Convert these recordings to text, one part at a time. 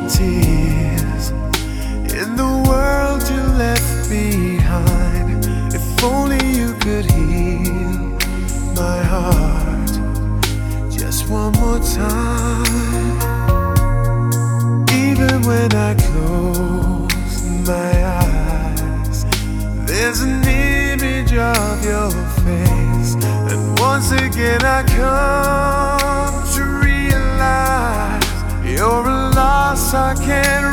tears in the world you left behind. If only you could heal my heart just one more time. Even when I close my eyes, there's an image of your face, and once again I come to realize you're a loss I can't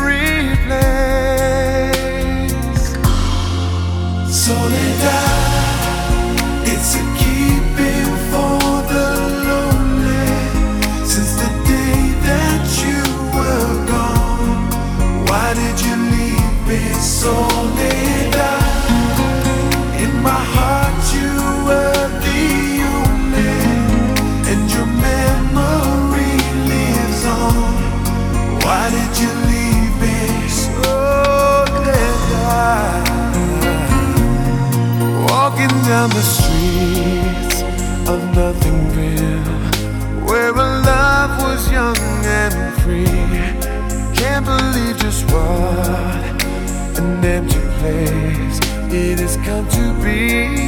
replace. Soledad, it's a keeping for the lonely. Since the day that you were gone, why did you leave me? Soledad, in my heart you were the only, and your memory lives on. Why did you leave me? Soledad, walking down the streets of nothing real, where our love was young and free. Can't believe just what an empty place it has come to be.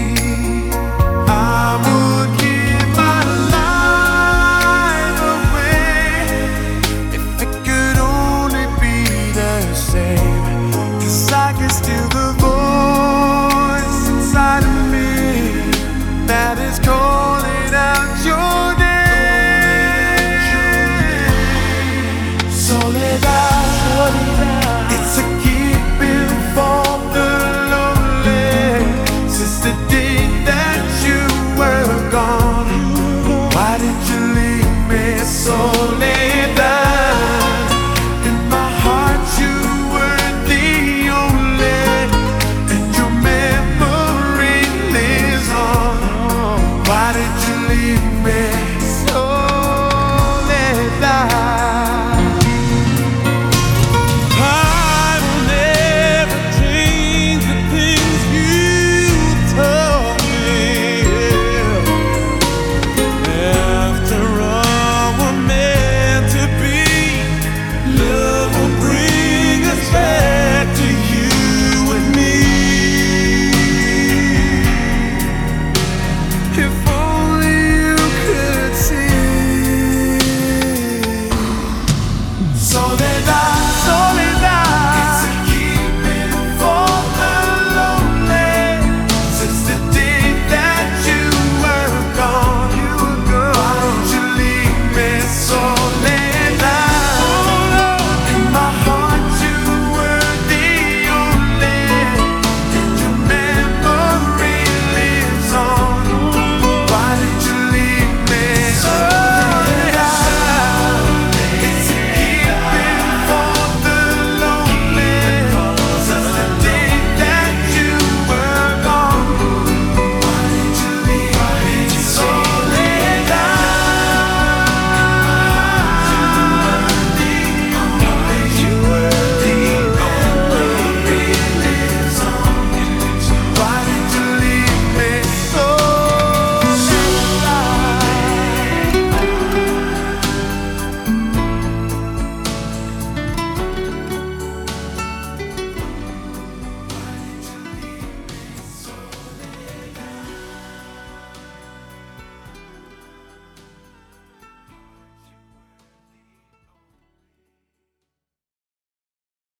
I would give my life away if it could only be the same, 'cause I can still the voice inside of me that is calling out your name. Soledad, it's a keeping for the lonely. Since the day that you were gone, why did you leave me? Soledad, in my heart you were the only, and your memory lives on. Why did you leave me? Soledad, if